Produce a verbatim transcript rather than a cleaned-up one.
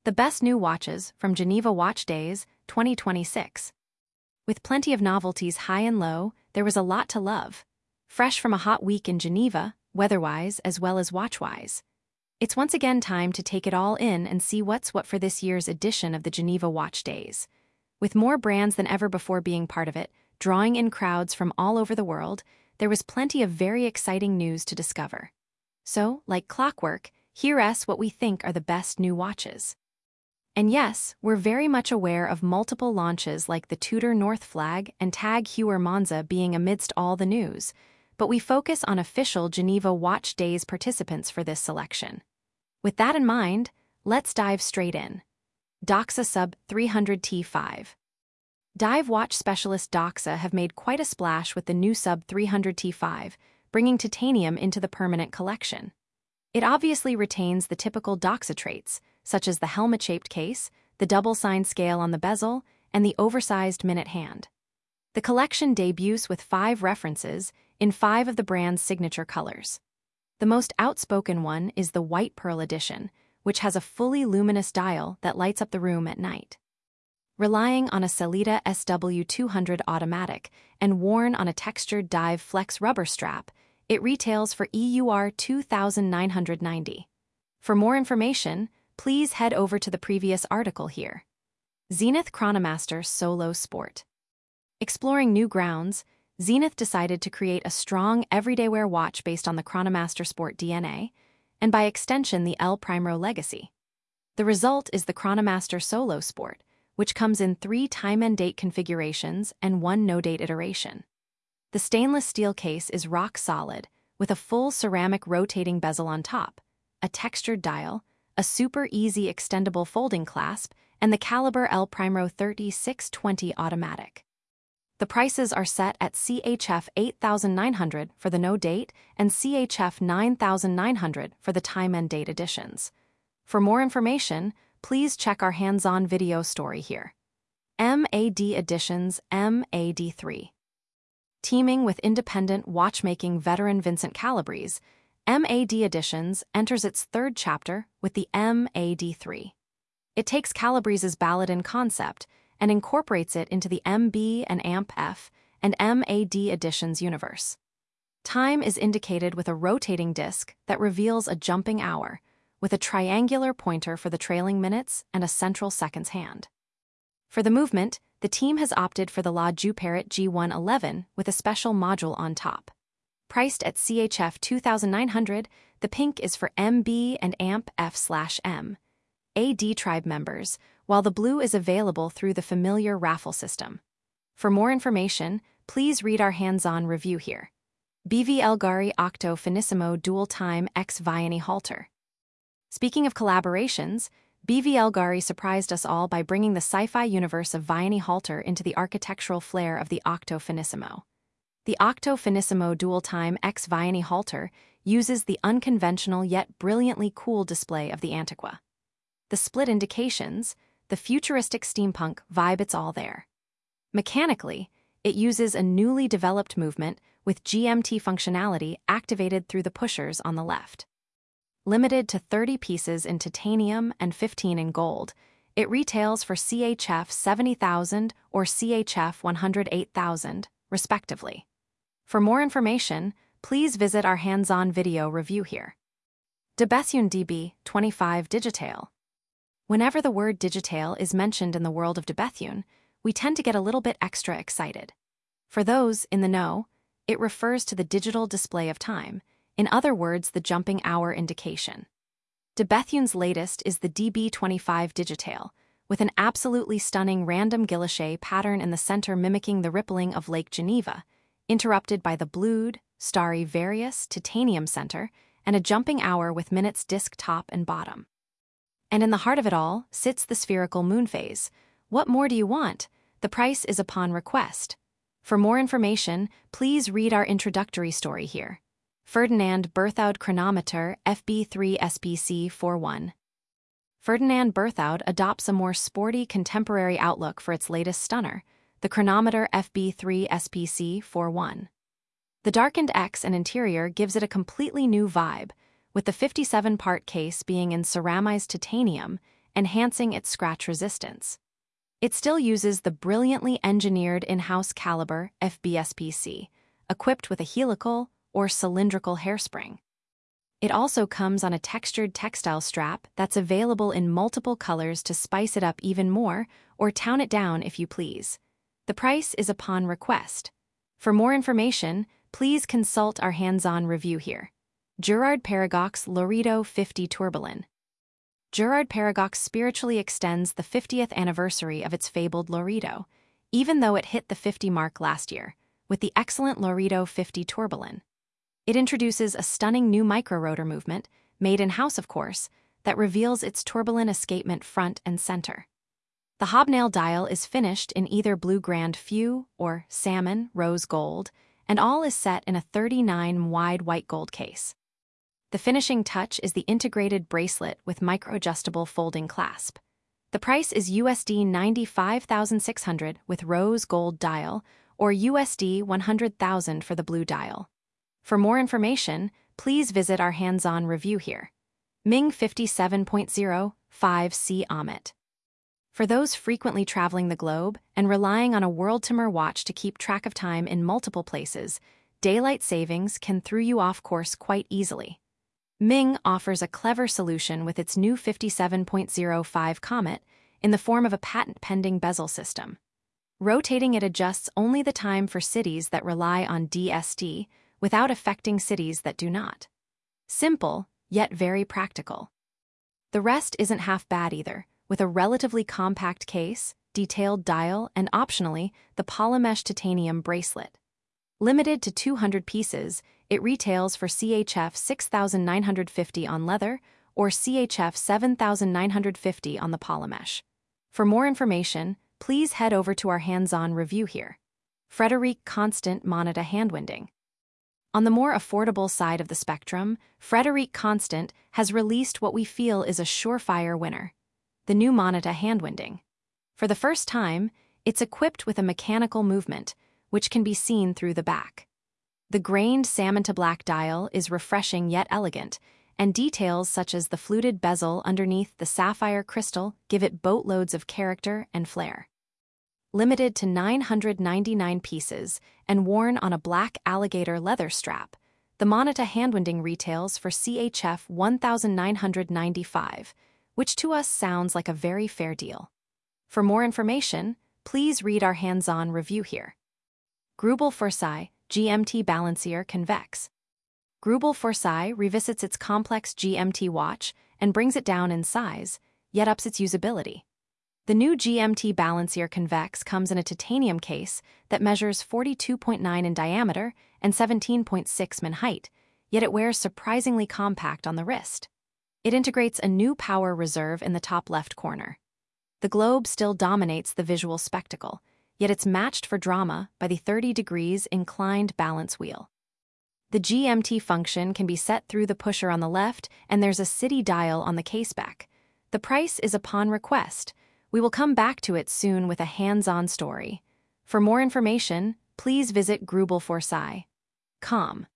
The best new watches from Geneva Watch Days, twenty twenty-six. With plenty of novelties high and low, there was a lot to love. Fresh from a hot week in Geneva, weather-wise as well as watch-wise. It's once again time to take it all in and see what's what for this year's edition of the Geneva Watch Days. With more brands than ever before being part of it, drawing in crowds from all over the world, there was plenty of very exciting news to discover. So, like clockwork, hear us what we think are the best new watches. And yes, we're very much aware of multiple launches like the Tudor North Flag and Tag Heuer Monza being amidst all the news, but we focus on official Geneva Watch Days participants for this selection. With that in mind, let's dive straight in. Doxa Sub three hundred T five. Dive watch specialist Doxa have made quite a splash with the new Sub three hundred T five, bringing titanium into the permanent collection. It obviously retains the typical Doxa traits, such as the helmet-shaped case, the double-sign scale on the bezel, and the oversized minute hand. The collection debuts with five references in five of the brand's signature colors. The most outspoken one is the White Pearl Edition, which has a fully luminous dial that lights up the room at night. Relying on a Sellita S W two hundred automatic and worn on a textured Dive Flex rubber strap, it retails for E U R two thousand nine hundred ninety dollars. For more information, please head over to the previous article here. Zenith Chronomaster Solo Sport. Exploring new grounds, Zenith decided to create a strong everyday wear watch based on the Chronomaster Sport D N A, and by extension the L Primero legacy. The result is the Chronomaster Solo Sport, which comes in three time and date configurations and one no-date iteration. The stainless steel case is rock solid, with a full ceramic rotating bezel on top, a textured dial, a super easy extendable folding clasp, and the caliber L Primero thirty-six twenty automatic. The prices are set at C H F eight thousand nine hundred dollars for the no-date and C H F nine thousand nine hundred dollars for the time and date editions. For more information, please check our hands-on video story here. M A D Editions M A D three. Teaming with independent watchmaking veteran Vincent Calabrese, M A D Editions enters its third chapter with the M A D three. It takes Calabrese's Baladin concept and incorporates it into the M B and A M P F and M A D Editions universe. Time is indicated with a rotating disc that reveals a jumping hour, with a triangular pointer for the trailing minutes and a central seconds hand. For the movement, the team has opted for the La Juperit G one eleven with a special module on top. Priced at C H F two thousand nine hundred dollars, the pink is for M B and A M P F M A D tribe members, while the blue is available through the familiar raffle system. For more information, please read our hands-on review here. B V Elgari Octo Finissimo Dual Time X Vianney Halter. Speaking of collaborations, B V Elgari surprised us all by bringing the sci-fi universe of Vianney Halter into the architectural flair of the Octo Finissimo. The Octo Finissimo Dual Time X Vianney Halter uses the unconventional yet brilliantly cool display of the Antiqua. The split indications, the futuristic steampunk vibe, it's all there. Mechanically, it uses a newly developed movement with G M T functionality activated through the pushers on the left. Limited to thirty pieces in titanium and fifteen in gold, it retails for C H F seventy thousand dollars or C H F one hundred eight thousand dollars, respectively. For more information, please visit our hands-on video review here. De Bethune D B twenty-five Digitail. Whenever the word Digitail is mentioned in the world of De Bethune, we tend to get a little bit extra excited. For those in the know, it refers to the digital display of time, in other words, the jumping hour indication. De Bethune's latest is the D B twenty-five Digitail, with an absolutely stunning random guilloche pattern in the center mimicking the rippling of Lake Geneva, interrupted by the blued, starry Various titanium center and a jumping hour with minutes disc top and bottom. And in the heart of it all sits the spherical moon phase. What more do you want? The price is upon request. For more information, please read our introductory story here. Ferdinand Berthoud Chronometer F B three S B C forty-one. Ferdinand Berthoud adopts a more sporty contemporary outlook for its latest stunner, the Chronometer F B three S B C forty-one. The darkened X and interior gives it a completely new vibe, with the fifty-seven part case being in ceramized titanium enhancing its scratch resistance. It still uses the brilliantly engineered in-house caliber F B S P C, equipped with a helical or cylindrical hairspring. It also comes on a textured textile strap that's available in multiple colors to spice it up even more or tone it down if you please. The price is upon request. For more information, please consult our hands-on review here. Girard Perregaux Laredo fifty Tourbillon. Girard Perregaux spiritually extends the fiftieth anniversary of its fabled Laredo, even though it hit the fifty mark last year, with the excellent Laredo fifty Tourbillon. It introduces a stunning new micro-rotor movement, made in-house of course, that reveals its tourbillon escapement front and center. The hobnail dial is finished in either Blue Grand Few or Salmon Rose Gold, and all is set in a thirty-nine wide white gold case. The finishing touch is the integrated bracelet with micro-adjustable folding clasp. The price is U S D ninety-five thousand six hundred dollars with rose gold dial, or U S D one hundred thousand dollars for the blue dial. For more information, please visit our hands-on review here. Ming fifty-seven point oh five C Amit. For those frequently traveling the globe and relying on a world-timer watch to keep track of time in multiple places, daylight savings can throw you off course quite easily. Ming offers a clever solution with its new fifty-seven point oh five Comet in the form of a patent-pending bezel system. Rotating it adjusts only the time for cities that rely on D S T, without affecting cities that do not. Simple, yet very practical. The rest isn't half bad either, with a relatively compact case, detailed dial, and optionally, the Polymesh titanium bracelet. Limited to two hundred pieces, it retails for C H F six thousand nine hundred fifty dollars on leather or C H F seven thousand nine hundred fifty dollars on the Polymesh. For more information, please head over to our hands-on review here. Frederique Constant Moneta Handwinding. On the more affordable side of the spectrum, Frederique Constant has released what we feel is a surefire winner: the new Moneta Handwinding. For the first time, it's equipped with a mechanical movement, which can be seen through the back. The grained salmon-to-black dial is refreshing yet elegant, and details such as the fluted bezel underneath the sapphire crystal give it boatloads of character and flair. Limited to nine hundred ninety-nine pieces and worn on a black alligator leather strap, the Moneta Handwinding retails for C H F one thousand nine hundred ninety-five dollars, which to us sounds like a very fair deal. For more information, please read our hands-on review here. Greubel Forsey G M T Balancier Convex. Greubel Forsey revisits its complex G M T watch and brings it down in size, yet ups its usability. The new G M T Balancier Convex comes in a titanium case that measures forty-two point nine in diameter and seventeen point six in height, yet it wears surprisingly compact on the wrist. It integrates a new power reserve in the top left corner. The globe still dominates the visual spectacle, yet it's matched for drama by the thirty degrees inclined balance wheel. The G M T function can be set through the pusher on the left, and there's a city dial on the caseback. The price is upon request. We will come back to it soon with a hands-on story. For more information, please visit Greubel Forsey dot com.